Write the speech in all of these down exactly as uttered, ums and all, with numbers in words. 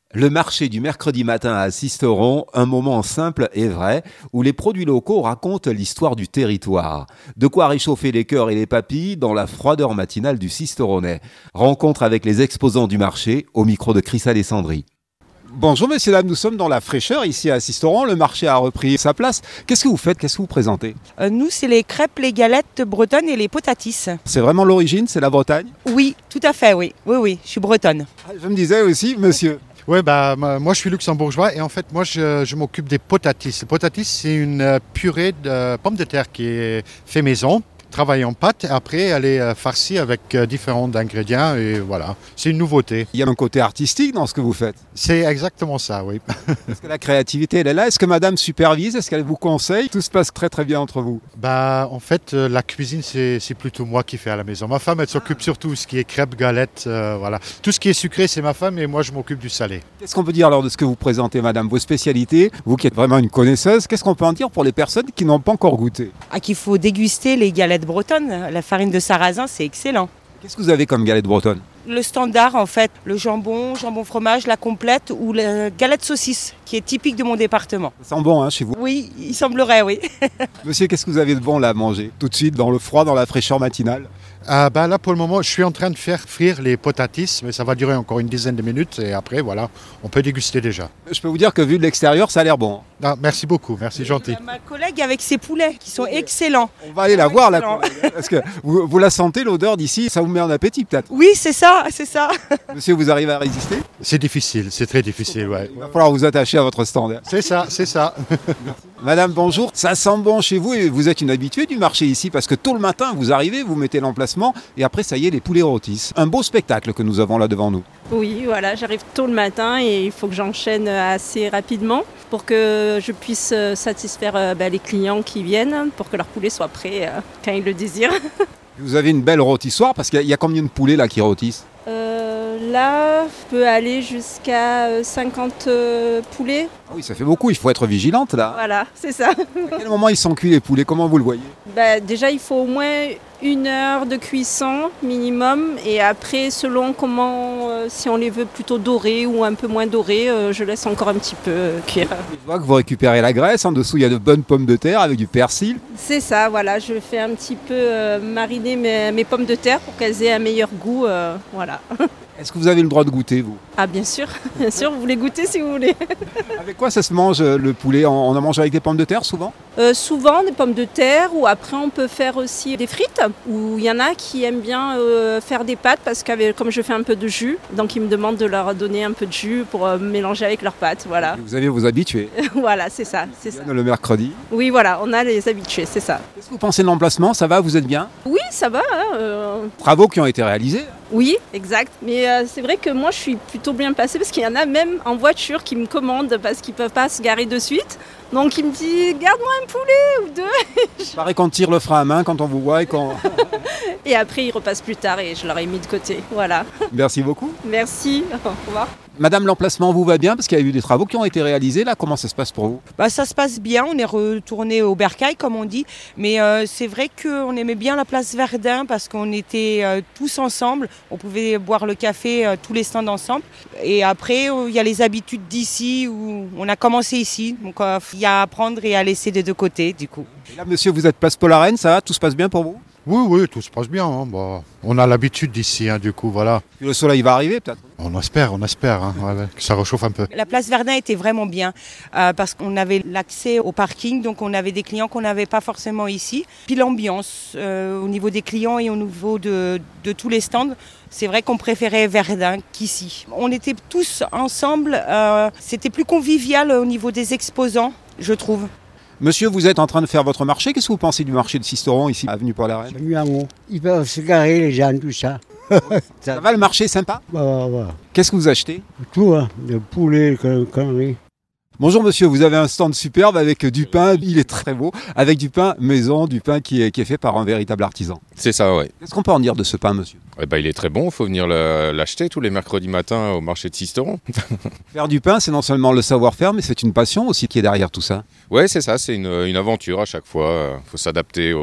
Le marché du mercredi matin à Sisteron, un moment simple et vrai, où les produits locaux racontent l'histoire du territoire. De quoi réchauffer les cœurs et les papilles dans la froideur matinale du Sisteronais. Rencontre avec les exposants du marché, au micro de Chris Alessandri. Bonjour messieurs, dames, nous sommes dans la fraîcheur ici à Sisteron, le marché a repris sa place. Qu'est-ce que vous faites, qu'est-ce que vous présentez? Euh, nous, c'est les crêpes, les galettes bretonnes et les potatis. C'est vraiment l'origine, c'est la Bretagne? Oui, tout à fait, oui. Oui, oui, je suis bretonne. Je me disais aussi, monsieur. Oui, bah, moi je suis luxembourgeois et en fait moi je, je m'occupe des potatis. Les potatis, c'est une purée de pommes de terre qui est fait maison, travaillée en pâte, et après elle est farcie avec différents ingrédients et voilà, c'est une nouveauté. Il y a un côté artistique dans ce que vous faites. C'est exactement ça, oui. Est-ce que la créativité elle est là? Est-ce que madame supervise? Est-ce qu'elle vous conseille? Tout se passe très très bien entre vous? Bah, en fait, euh, la cuisine, c'est, c'est plutôt moi qui fais à la maison. Ma femme, elle s'occupe surtout de ce qui est crêpes, galettes, euh, voilà. Tout ce qui est sucré, c'est ma femme et moi, je m'occupe du salé. Qu'est-ce qu'on peut dire alors de ce que vous présentez, madame? Vos spécialités, vous qui êtes vraiment une connaisseuse, qu'est-ce qu'on peut en dire pour les personnes qui n'ont pas encore goûté? Ah, qu'il faut déguster les galettes bretonnes. La farine de sarrasin, c'est excellent. Qu'est-ce que vous avez comme galette bretonne? Le standard, en fait, le jambon, jambon fromage, la complète ou la galette saucisse, qui est typique de mon département. Ça sent bon hein, chez vous? Oui, il semblerait, oui. Monsieur, qu'est-ce que vous avez de bon là à manger? Tout de suite, dans le froid, dans la fraîcheur matinale? Ah, bah, là, pour le moment, je suis en train de faire frire les potatis, mais ça va durer encore une dizaine de minutes et après, voilà, on peut déguster déjà. Je peux vous dire que vu de l'extérieur, ça a l'air bon. Ah, merci beaucoup, merci gentil. Ma collègue avec ses poulets, qui sont excellents. On va aller la voir là, Excellent. parce que vous, vous la sentez l'odeur d'ici, ça vous met en appétit peut-être. Oui, c'est ça, c'est ça. Monsieur, vous arrivez à résister? C'est difficile, c'est très difficile, ouais. Il va falloir vous attacher à votre stand. C'est ça, c'est ça. Madame, bonjour. Ça sent bon chez vous et vous êtes une habituée du marché ici parce que tôt le matin, vous arrivez, vous mettez l'emplacement et après, ça y est, les poulets rôtissent. Un beau spectacle que nous avons là devant nous. Oui, voilà, j'arrive tôt le matin et il faut que j'enchaîne assez rapidement pour que je puisse satisfaire euh, bah, les clients qui viennent pour que leur poulet soit prêt euh, quand ils le désirent. Vous avez une belle rôtissoire parce qu'il y a combien de poulets là qui rôtissent? Euh, là, je peux aller jusqu'à cinquante euh, poulets. Ah oui, ça fait beaucoup, il faut être vigilante là. Voilà, c'est ça. À quel moment ils sont cuits les poulets? Comment vous le voyez? Bah, déjà, il faut au moins une heure de cuisson minimum et après, selon comment, euh, si on les veut plutôt dorés ou un peu moins dorés, euh, je laisse encore un petit peu euh, cuire. Je vois que vous récupérez la graisse, en dessous il y a de bonnes pommes de terre avec du persil. C'est ça, voilà, je fais un petit peu euh, mariner mes, mes pommes de terre pour qu'elles aient un meilleur goût, euh, voilà. Est-ce que vous avez le droit de goûter vous? Ah bien sûr, bien sûr, vous voulez goûter si vous voulez. Avec quoi ça se mange le poulet? On en mange avec des pommes de terre souvent? euh, Souvent des pommes de terre ou après on peut faire aussi des frites ou il y en a qui aiment bien euh, faire des pâtes parce que comme je fais un peu de jus, donc ils me demandent de leur donner un peu de jus pour euh, mélanger avec leurs pâtes, voilà. Vous avez vos habitués? Voilà, c'est ça, c'est ça. Le mercredi? Oui voilà, on a les habitués, c'est ça. Qu'est-ce que vous pensez de l'emplacement? Ça va, vous êtes bien? Oui, ça va. Hein, euh... Travaux qui ont été réalisés? Oui, exact. Mais euh, c'est vrai que moi, je suis plutôt bien placée parce qu'il y en a même en voiture qui me commandent parce qu'ils ne peuvent pas se garer de suite. Donc, ils me disent « garde-moi un poulet ou deux ». Il paraît qu'on tire le frein à main quand on vous voit et qu'on... Et après, ils repassent plus tard et je leur ai mis de côté. Voilà. Merci beaucoup. Merci. Au revoir. Madame, l'emplacement vous va bien parce qu'il y a eu des travaux qui ont été réalisés là. Comment ça se passe pour vous? Bah, ça se passe bien, on est retourné au bercail comme on dit. Mais euh, c'est vrai qu'on aimait bien la place Verdun parce qu'on était euh, tous ensemble. On pouvait boire le café, euh, tous les stands ensemble. Et après, il euh, y a les habitudes d'ici où on a commencé ici. Donc il euh, y a à apprendre et à laisser des deux côtés du coup. Et là, monsieur, vous êtes place Paul Arène, ça va? Tout se passe bien pour vous? Oui, oui, tout se passe bien. Hein. Bon, on a l'habitude d'ici, hein, du coup, voilà. Puis le soleil va arriver peut-être? On espère, on espère, hein, ouais, que ça réchauffe un peu. La place Verdun était vraiment bien euh, parce qu'on avait l'accès au parking, donc on avait des clients qu'on n'avait pas forcément ici. Puis l'ambiance euh, au niveau des clients et au niveau de, de tous les stands, c'est vrai qu'on préférait Verdun qu'ici. On était tous ensemble, euh, c'était plus convivial au niveau des exposants, je trouve. Monsieur, vous êtes en train de faire votre marché. Qu'est-ce que vous pensez du marché de Sisteron ici, avenue Paul Arène? C'est mieux en haut. Ils peuvent se garer, les gens, tout ça. Ça va, le marché sympa? Bah, bah, bah. Qu'est-ce que vous achetez? Tout, hein. Le poulet, le conneries. Bonjour monsieur, vous avez un stand superbe avec du pain, il est très beau, avec du pain maison, du pain qui est, qui est fait par un véritable artisan. C'est ça, oui. Qu'est-ce qu'on peut en dire de ce pain, monsieur? Eh ben, il est très bon, il faut venir le- l'acheter tous les mercredis matins au marché de Sisteron. Faire du pain, c'est non seulement le savoir-faire, mais c'est une passion aussi qui est derrière tout ça. Ouais, c'est ça, c'est une, une aventure à chaque fois. Il faut s'adapter aux,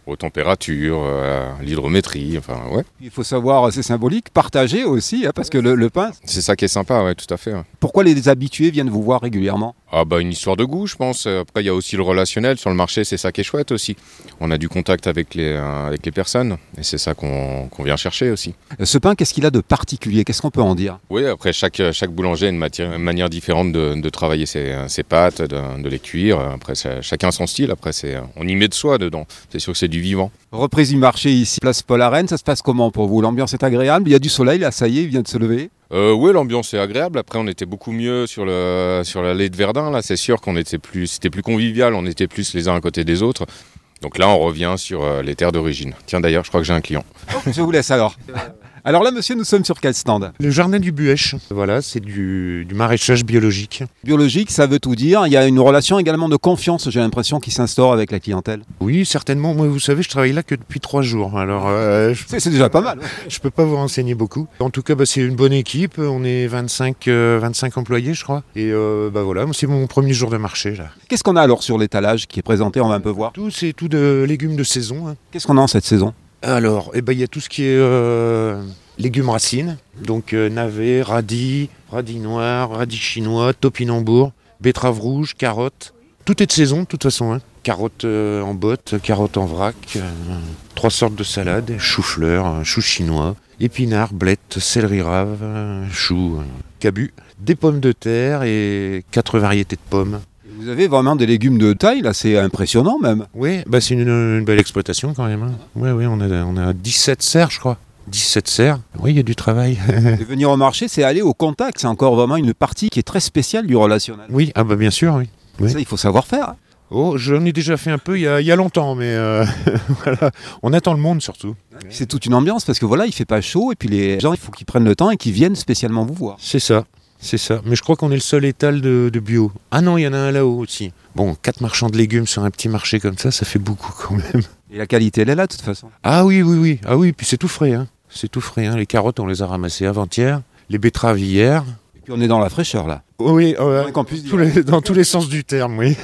Aux températures, euh, à l'hydrométrie, enfin ouais. Il faut savoir, c'est symbolique, partager aussi, hein, parce que le, le pain, C'est ça qui est sympa, ouais, tout à fait. Ouais. pourquoi les habitués viennent vous voir régulièrement? Ah bah une histoire de goût, je pense. Après, il y a aussi le relationnel sur le marché, c'est ça qui est chouette aussi. On a du contact avec les, euh, avec les personnes, et c'est ça qu'on qu'on vient chercher aussi. Ce pain, qu'est-ce qu'il a de particulier? Qu'est-ce qu'on peut en dire? Oui, après, chaque, chaque boulanger a une, matière, une manière différente de, de travailler ses, ses pâtes, de, de les cuire. Après, ça- chacun son style. Après, c'est, on y met de soi dedans. C'est sûr que c'est du vivant. Reprise du marché ici, place Paul Arène, ça se passe comment pour vous? L'ambiance est agréable, il y a du soleil, là ça y est, il vient de se lever. Euh, oui, l'ambiance est agréable. Après, on était beaucoup mieux sur, le, sur l'allée de Verdun. Là, c'est sûr qu'on était plus, c'était plus convivial. On était plus les uns à côté des autres. Donc là, on revient sur euh, les terres d'origine. Tiens, d'ailleurs, je crois que j'ai un client. Je vous laisse alors. Alors là, monsieur, nous sommes sur quel stand? Le jardin du Buèche, voilà, c'est du, du maraîchage biologique. Biologique, ça veut tout dire. Il y a une relation également de confiance, j'ai l'impression, qui s'instaure avec la clientèle. Oui, certainement. Moi, vous savez, je travaille là que depuis trois jours. Alors, euh, je C'est c'est déjà pas mal. ne peux pas vous renseigner beaucoup. En tout cas, bah, c'est une bonne équipe. On est vingt-cinq, euh, vingt-cinq employés, je crois. Et euh, bah voilà, c'est mon premier jour de marché là. Qu'est-ce qu'on a alors sur l'étalage qui est présenté? On va un peu voir. Tout, c'est tout de légumes de saison, hein. Qu'est-ce qu'on a en cette saison? Alors, eh ben, il y a tout ce qui est euh, légumes racines, donc euh, navets, radis, radis noirs, radis chinois, topinambour, betteraves rouges, carottes. Tout est de saison de toute façon, hein. Carottes euh, en botte, carottes en vrac, euh, trois sortes de salades, chou-fleur, chou chinois, épinards, blettes, céleri rave, euh, choux, euh, cabu, des pommes de terre et quatre variétés de pommes. Vous avez vraiment des légumes de taille, là, c'est impressionnant même. Oui, bah c'est une, une belle exploitation quand même, hein. Oui, oui, on a, on a dix-sept serres, je crois. dix-sept serres. Oui, il y a du travail. Et venir au marché, c'est aller au contact. C'est encore vraiment une partie qui est très spéciale du relationnel. Oui, ah bah bien sûr, oui. Oui. Ça, il faut savoir faire. Oh, j'en ai déjà fait un peu il y a, il y a longtemps, mais euh, voilà. On attend le monde surtout. C'est toute une ambiance parce que voilà, il fait pas chaud et puis les gens, il faut qu'ils prennent le temps et qu'ils viennent spécialement vous voir. C'est ça, c'est ça. Mais je crois qu'on est le seul étal de, de bio. Ah non, il y en a un là-haut aussi. Bon, quatre marchands de légumes sur un petit marché comme ça, ça fait beaucoup quand même. Et la qualité, elle est là de toute façon. Ah oui, oui, oui. Ah oui, puis c'est tout frais, hein. C'est tout frais, hein. Les carottes, on les a ramassées avant-hier. Les betteraves hier. Et puis on est dans la fraîcheur là. Oui, euh, Ouais, qu'on puisse dire. tous les- dans tous les sens du terme, oui.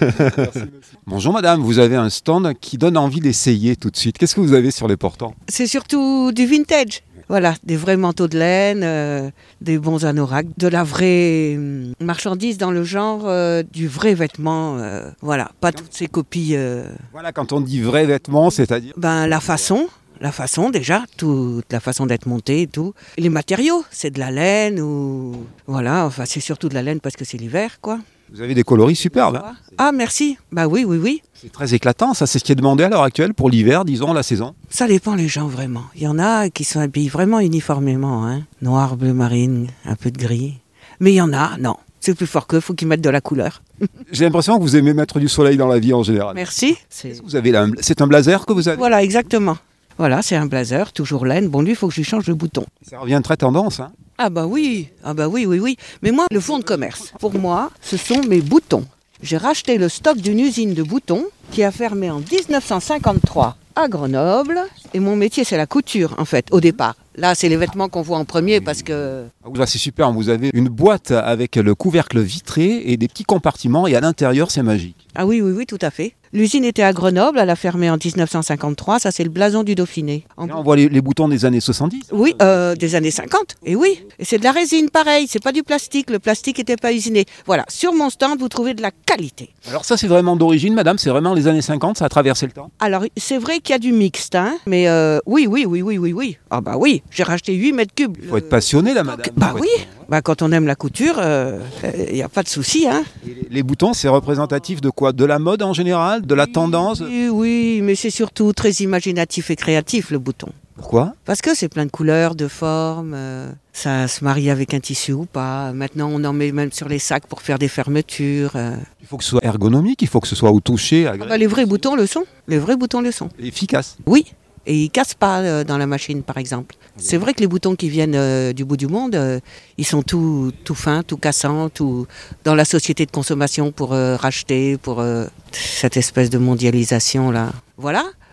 Bonjour madame, vous avez un stand qui donne envie d'essayer tout de suite. Qu'est-ce que vous avez sur les portants? C'est surtout du vintage. Voilà, des vrais manteaux de laine, euh, des bons anoraks, de la vraie hum, marchandise dans le genre euh, du vrai vêtement. euh, voilà, pas toutes ces copies. euh, Voilà, quand on dit vrais vêtements, c'est-à-dire ben, la façon, la façon déjà, toute la façon d'être monté et tout. Et les matériaux, c'est de la laine ou... Voilà, enfin c'est surtout de la laine parce que c'est l'hiver, quoi. vous avez des coloris superbes. hein. Ah, merci. Bah oui, oui, oui. C'est très éclatant, ça c'est ce qui est demandé à l'heure actuelle pour l'hiver, disons, la saison. Ça dépend les gens vraiment. Il y en a qui sont habillés vraiment uniformément, hein. Noir, bleu marine, un peu de gris. Mais il y en a, non. C'est plus fort qu'eux, faut qu'ils mettent de la couleur. J'ai l'impression que vous aimez mettre du soleil dans la vie en général. Merci. C'est... Vous avez là un- C'est un blazer que vous avez. Voilà, exactement. Voilà, c'est un blazer, toujours laine. Bon, lui, il faut que je lui change le bouton. Ça revient très tendance. Hein. Ah bah oui, ah bah oui, oui, oui. Mais moi, le fonds de commerce, pour moi, ce sont mes boutons. J'ai racheté le stock d'une usine de boutons qui a fermé en dix-neuf cent cinquante-trois à Grenoble. Et mon métier, c'est la couture, en fait, au départ. Là, c'est les vêtements qu'on voit en premier parce que... Ah, là, c'est super, vous avez une boîte avec le couvercle vitré et des petits compartiments et à l'intérieur c'est magique. Ah oui, oui, oui, tout à fait. L'usine était à Grenoble, elle a fermé en dix-neuf cent cinquante-trois, ça c'est le blason du Dauphiné. En- Là, on voit les, les boutons des années soixante-dix. Oui, euh, des années cinquante, et oui. Et c'est de la résine, pareil, c'est pas du plastique, le plastique n'était pas usiné. Voilà, sur mon stand, vous trouvez de la qualité. Alors ça c'est vraiment d'origine madame, c'est vraiment les années cinquante, ça a traversé le temps. Alors, c'est vrai qu'il y a du mixte, hein, mais euh, oui, oui, oui, oui, oui, oui. Ah bah oui, j'ai racheté huit mètres cubes. Il faut être passionné là madame. Bah Faut oui, être- bah quand on aime la couture, il n'y a pas de souci, hein. Et les- Les boutons c'est représentatif de quoi? De la mode en général? De la tendance? Oui, oui, mais c'est surtout très imaginatif et créatif, le bouton. Pourquoi? Parce que c'est plein de couleurs, de formes, euh, ça se marie avec un tissu ou pas. Maintenant, on en met même sur les sacs pour faire des fermetures. euh. Il faut que ce soit ergonomique, il faut que ce soit au toucher, Ah agréable, bah, les vrais boutons le sont, les vrais boutons le sont. efficace. Oui, et ils cassent pas euh, dans la machine, par exemple. C'est vrai que les boutons qui viennent euh, du bout du monde, euh, ils sont tout, tout fins, tout cassants, tout dans la société de consommation pour euh, racheter, pour euh, cette espèce de mondialisation là. Voilà.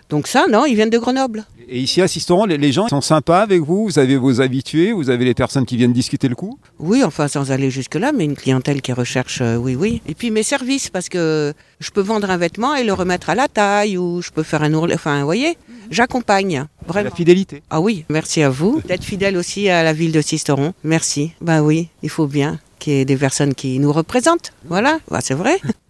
Donc ça, non, ils viennent de Grenoble. Et ici à Sisteron, les, les gens sont sympas avec vous? Vous avez vos habitués? Vous avez les personnes qui viennent discuter le coup? Oui, enfin sans aller jusque-là, mais une clientèle qui recherche, euh, oui, oui. Et puis mes services, parce que je peux vendre un vêtement et le remettre à la taille, ou je peux faire un ourlet, enfin, vous voyez, j'accompagne, vraiment. La fidélité. Ah oui, merci à vous d'être fidèle aussi à la ville de Sisteron. Merci. Ben oui, il faut bien qu'il y ait des personnes qui nous représentent. Voilà, bah, c'est vrai.